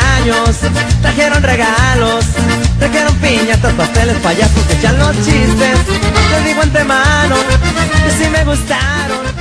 cumpleaños trajeron regalos, trajeron piñatas, pasteles, payasos que echan los chistes. Les digo antemano que sí me gustaron.